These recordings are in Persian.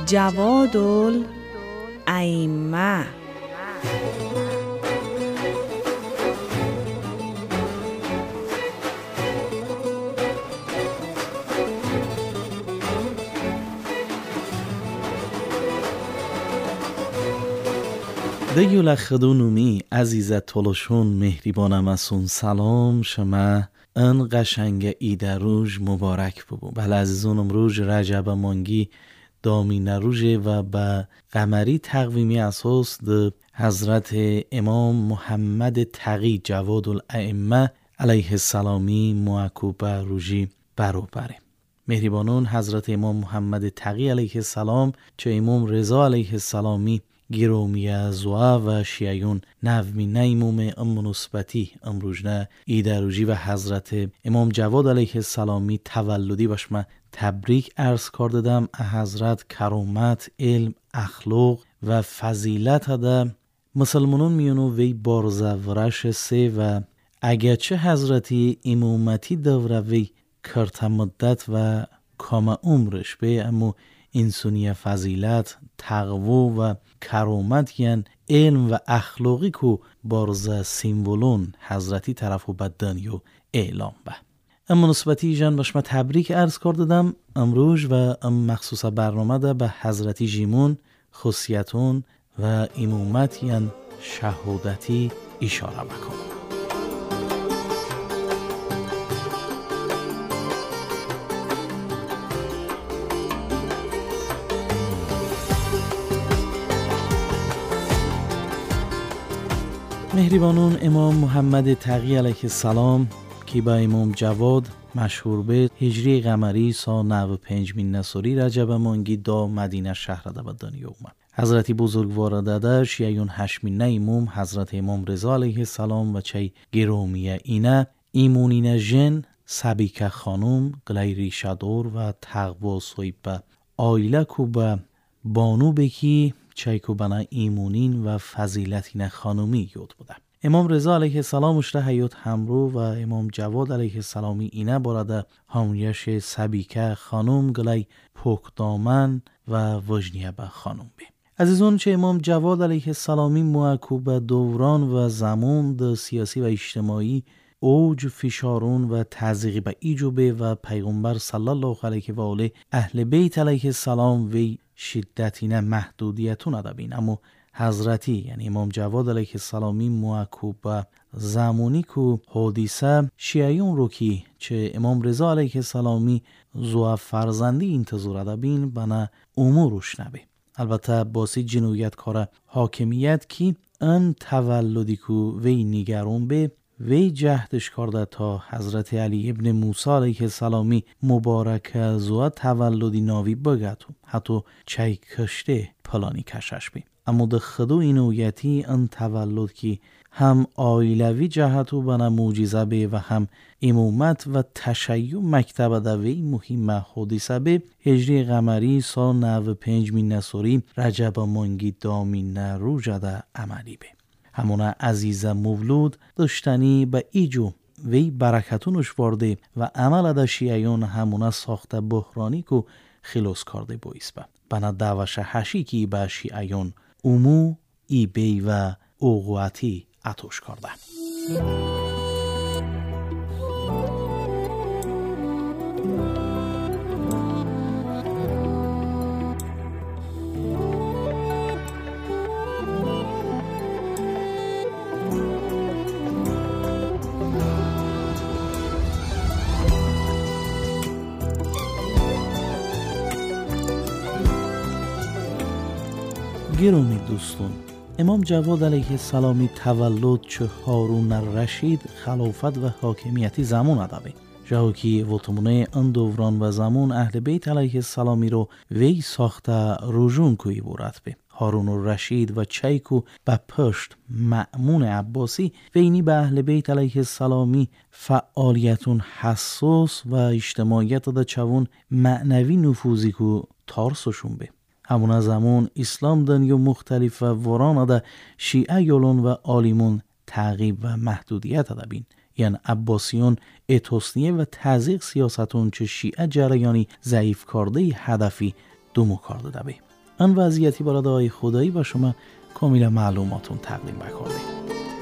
جواد الائمه. دیول خدونومی عزیزت تلوشون مهریبانم اسون سلام شما ان قشنگ ایده روز مبارک ببو. بله عزیزونم روز رجب مانگی دامین روز و به قمری تقویمی اساس ده حضرت امام محمد تقی جواد الائمه علیه السلامی معکوبه روژی بروبره. مهریبانون حضرت امام محمد تقی علیه السلام چه امام رضا علیه السلامی گیرومی زوا و شیعیون نومینه امام امونسبتی امروجنه ایدروجی و حضرت امام جواد علیه السلامی تولدی باشم تبریک عرض کردم. حضرت کرامت، علم، اخلاق و فضیلت هده مسلمانون میونو وی بارزورش سه و اگرچه حضرتی امامتی دوره وی کرت مدت و کام عمرش به اما انسانی فضیلت، تقوا و کرامت یعن علم و اخلاقی که بارز سیمبولون حضرتی طرفو بدن یو اعلام به. اما نسبتی جان باشم تبریک عرض کردم امروز و مخصوص برنامه ده به حضرتی جیمون خصیتون و امامت یعن شهادتی اشاره بکنم. مهریبانون امام محمد تقی علیه السلام که با امام جواد مشهور به هجری قمری سال 95 نصری رجب مانگی دا مدینه شهر ده به دنیا اومد. حضرتی بزرگوار داده شیعیون هشمینه امام حضرت امام رضا علیه السلام و چه گرامیه اینه ایمونین جن سبیکه خانم گلیری شدور و تقوا صیبه آیله کو به بانو بکی چایکو بنا ایمونین و فضیلتین خانومی یاد بوده. امام رضا علیه السلام اشته حیات همرو و امام جواد علیه السلامی اینه بارده همیش سبیکه خانوم گلی پوک دامن و وجنیه به خانوم بی. عزیزون چه امام جواد علیه السلامی معکوب دوران و زمان ده سیاسی و اجتماعی اوج فشارون و تزریق به ایجوبه و پیغمبر صلی الله علیه و آله اهل بیت علیه السلام وی شدتینه محدودیتون ادبین. اما حضرتی یعنی امام جواد علیه السلامی معکوب به زمانی که حادثه شیعیون رو که چه امام رضا علیه السلامی زو فرزندی انتظار ادبین بنا امورش نبه. البته باسی جنویت کار حاکمیت که ان تولدی که وی نگرون به وی جهدش کرده تا حضرت علی ابن موسی علیه السلامی مبارک زو تولدی ناوی بگتو حتی چای کشته پلانی کشش بیم. اما ده خدو اینویتی ان تولد که هم آیلوی جهتو بنا موجزه به و هم امامت و تشیع مکتب دوی مهم حادثه به هجری قمری سال 95 نصری رجب مانگی دامین رو جده عملی به. همونه عزیز مولود داشتنی به ایجو وی برکتونش وارده و عمل ده شیعیون همونه ساخته بحرانی که خلاص کرده بایست به. بنا دوش حشی که به شیعیون امو ای بی و اوقواتی اتوش کرده. گرامی دوستان، امام جواد علیه السلامی تولد چه هارون الرشید خلافت و حاکمیتی زمان ادبه. جایی که وطمونه ان دوران و زمان اهل بیت علیه السلامی رو وی ساخته رجون کوی بورد به. هارون الرشید و چیکو به پشت مأمون عباسی وینی به اهل بیت علیه السلامی فعالیتون حساس و اجتماعیت ده چون معنوی نفوذی کو تارسشون به. همون زمان اسلام دنیا مختلف و وران ده شیعه یولون و عالمون تعقیب و محدودیت ده بین. یعنی عباسیون اتوسنیه و تزیق سیاستون چه شیعه جریانی ضعیف کرده هدفی دومو کرده ده بی. آن وضعیتی برای خدایی با شما کاملا معلوماتون تقدیم بکنیم.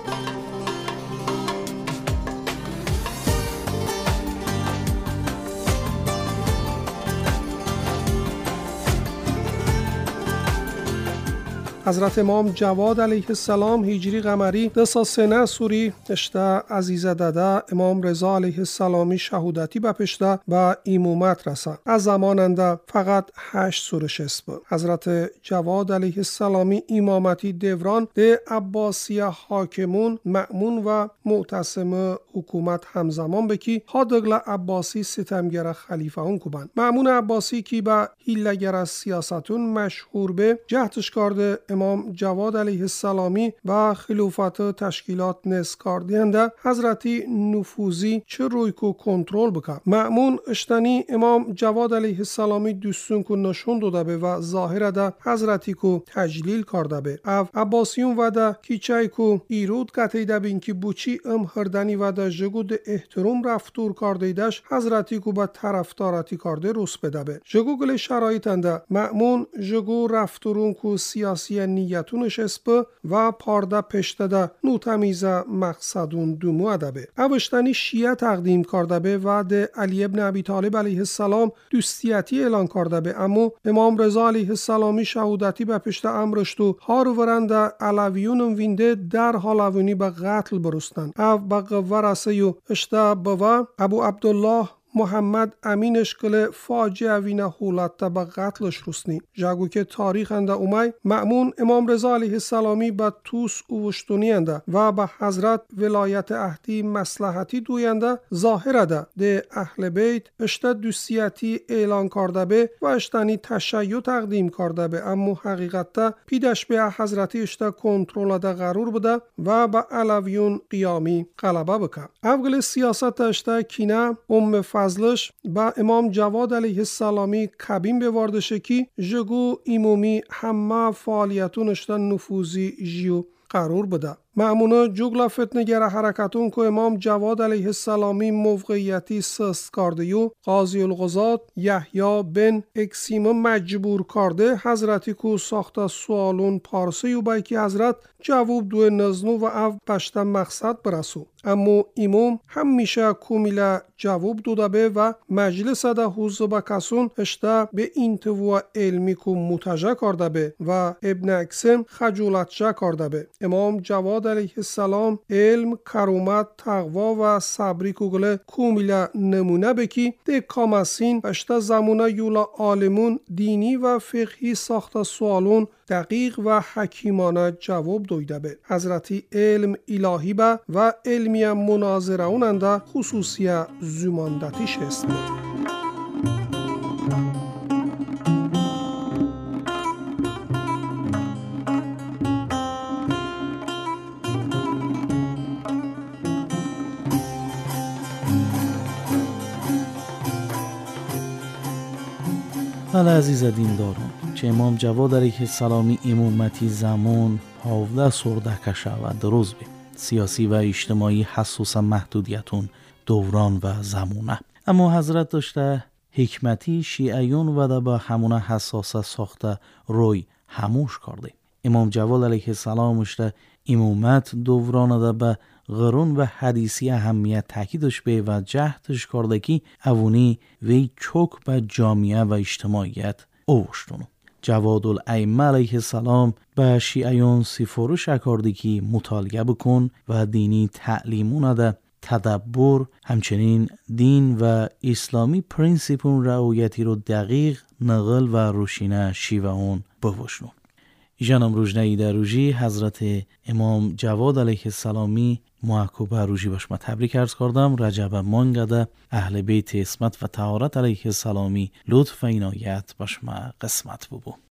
حضرت امام جواد علیه السلام هجری قمری دسا سنه سوری اشته عزیزه داده امام رضا علیه السلامی شهودتی بپشته و ایمومت رسه. از زماننده فقط 8 سورش اسب. حضرت جواد علیه السلامی امامتی دوران ده عباسی حاکمون مأمون و معتصم حکومت همزمان بکی هادگل عباسی ستمگر خلیفه اون کوبن. مأمون عباسی کی با هیلگر از سیاستون مشهور به جهتش کرده امام جواد علیه السلامی و خلافت تشکیلات نسکار دینده حضرتی نفوذی چه روی کو کنترل بکن. مأمون اشتنی امام جواد علیه السلامی دوستون کو نشون داده به و ظاهر ده حضرتی کو تجلیل کرده به. او عباسیون و ده کیچای کو ایرود قطعیده بین که بوچی هردنی و ده جگود احترام رفتور کرده ایدش حضرتی کو با طرفدارتی کرده روس بده به. جگو گل شرایطنده مأمون جگو رفتورون کو سیاسی نیتونش اسب و پارده پشته ده نو تمیزه مقصدون دومو ادبه. اوشتنی شیعه تقدیم کرده به و ده علی ابن ابی طالب علیه السلام دوستیتی اعلان کرده به. اما امام رضا علیه السلامی شهودتی به پشته امرشتو هار ورنده علویون وینده در حالوینی به قتل برستن. او با قوه رسیو اشته بوا ابو عبدالله محمد امینش کل فاجعه وینه حولت با قتلش رسنی. جاگو که تاریخ انده اومای مأمون امام رضا علیه السلامی با توس اوشتونی انده و با حضرت ولایت اهدی مصلحتی دوینده ظاهر ده ده اهل بیت اشته دوستیتی اعلان کرده به و اشتنی تشیع تقدیم کرده به. اما حقیقت ده پیدش به حضرتی اشته کنترل ده قرار بوده و با علویون قیامی غلبه بکن. اول سیاست اشته کینه فضلش با امام جواد علیه السلامی کبین بواردشه کی جگو ایمومی همه فعالیتونشتن نفوذی جیو قرار بده. مأمونا جگلا فتنگر حرکتون که امام جواد علیه السلامی موقعیتی سست کرده و قاضی القضات یحیی بن اکسیم مجبور کرده حضرتی کو ساخته سوالون پارسی و بایکی حضرت جواب دو نزنو و او پشت مقصد برسو. اما امام همیشه کمیلا جواب داده به و مجلس ده حوزه با کسون اشته به انتوا علمی کو متجه کرده به و ابن اکسیم خجولتجه کرده به. امام جواد علیه السلام علم، کرامت، تقوا و صبری کوگله کمیلا نمونه بکی ده کامسین اشته زمونه یولا عالمون دینی و فقهی ساخته سوالون دقیق و حکیمانه جواب دویده به. حضرتی علم الهی به و علمی مناظره اوننده خصوصی زماندتیش است. حالا عزیز دینداران چه امام جواد علیه السلامی امامتی زمان پاوده سرده کشه و دروز بی سیاسی و اجتماعی حسوس محدودیتون دوران و زمونه. اما حضرت داشته حکمتی شیعیون و با همونه حساسه ساخته روی هموش کرده. امام جواد علیه السلام اشته امامت دوران ده به قرون و حدیثی اهمیت تاکیدش به و جهتش کرده که اوونی وی چوک به جامعه و اجتماعیت اوشتونو. جواد الائمه علیه السلام به شیعیان سفارش کرده که مطالعه بکن و دینی تعلیمون ده تدبر همچنین دین و اسلامی پرینسیپون رعایتی رو دقیق نقل و روشینه شیوه اون بوشنون. جانم روزنه دروژی حضرت امام جواد علیه السلامی معکوب روژی باش ما تبریک عرض کردم. رجب مانگده اهل بیت اسمت و طهارت علیه السلامی لطف و عنایت باش ما قسمت ببو.